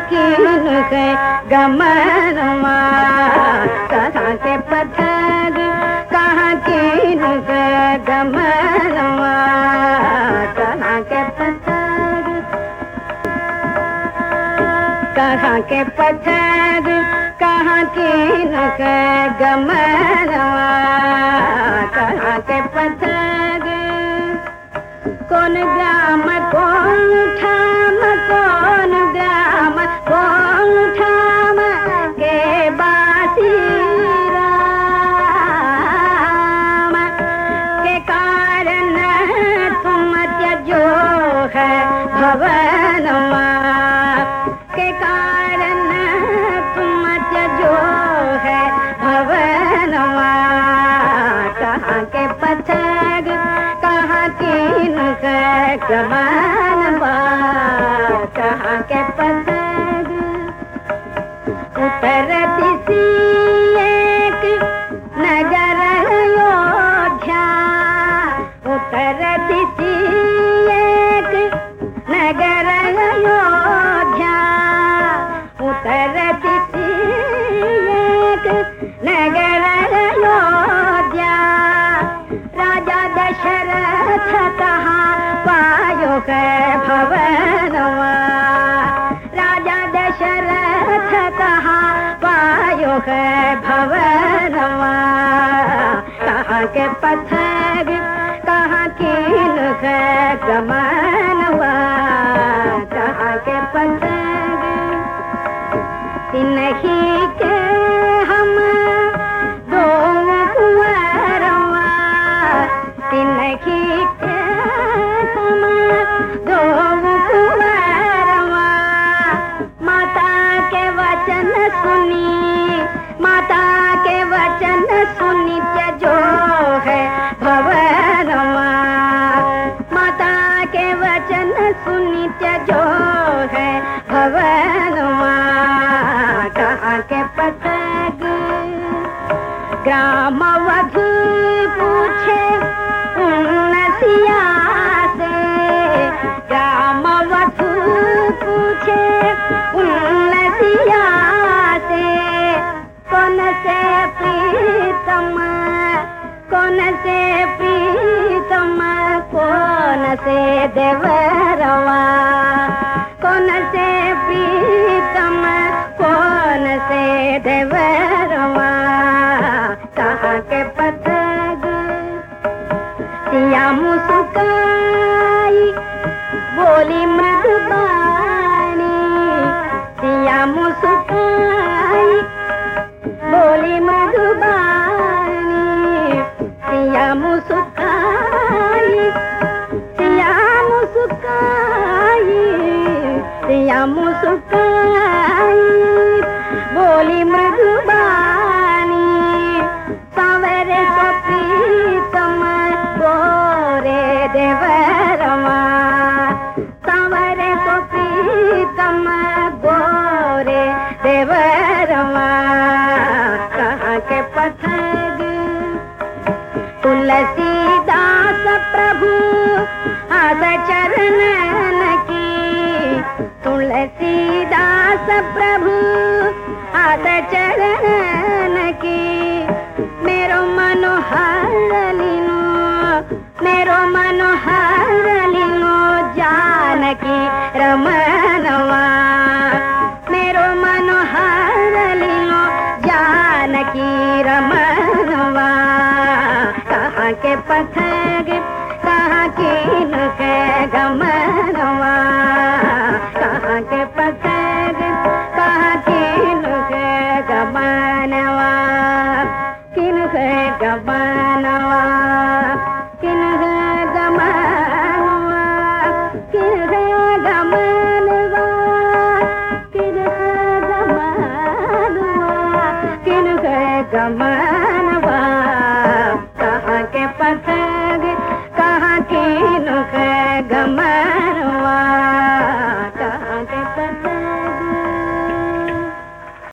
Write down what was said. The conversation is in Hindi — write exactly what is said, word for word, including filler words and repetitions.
किन है गमनवा, कहाँ के पत्थर कहाँ किन है गमनवा, कहाँ के पत्थर कहाँ के पत्थर कहाँ किन है गमनवा, कहाँ के पत्थर कौन ग्राम कौन ठाम, कौन ग्राम कौन ठाम के बासी राम, के कारण तुम त्यजो है भवनवा, के कारण तुम त्यजो है भवनवा, कहाँ के पत्थर कहाँ किन है गमनवा, कहाँ के पत्थर उत्तर दिशि एक नगर अयोध्या, उत्तर दिशि एक नगर अयोध्या, उत्तर दिशि एक नगर अयोध्या, राजा दशरथ कहाँ पायो है भवनवा, राजा दशरथ कहाँ पायो है भवनवा, कहाँ के पत्थर कहाँ किन है गमनवा, कहाँ के पत्थर तिन्ही के हम दो कुंवरवा, तिन्ही के हम दो कुंवरवा, माता के वचन सुनी, माता के वचन सुनी त्यजो है भवनवा, माता के वचन सुनी त्यजो है भवनवा, कहाँ के पत्थर ग्राम वधु पूछे उन्नसिया से, ग्राम वधु पूछे उन्नसिया से, कौन से प्रीतम कौन से प्रीतम कौन से देवरवा, कौन से प्रीतम कौन से देवरवा, कहाँ के पत्थर सिया मुस्काई बोली मृदुबानी, सिया मुस्काई बोली मृदुबानी, सिया मुस्काई सिया मुस्काई सिया मुस्काई बोली मृदुबानी, सावरे को प्रीतम गोरे देवरवा, सावरे को प्रीतम गोरे देवरवा, कहाँ के पत्थर तुलसीदास प्रभु आस चरणन की, तुलसीदास प्रभु आस चरणन की, मेरो मनोहर लीनो मेरो मनोहर लीनो जानकी रमनवा, मेरो मनोहर लीनो जानकी रमनवा, कहाँ के पत्थर कहाँ किन है गमनवा, कहाँ के पत्थर कहाँ किन है गमनवा, किन है गमनवा, किन है गमनवा, किन है गमनवा, किन है गमनवा, किन है गमनवा।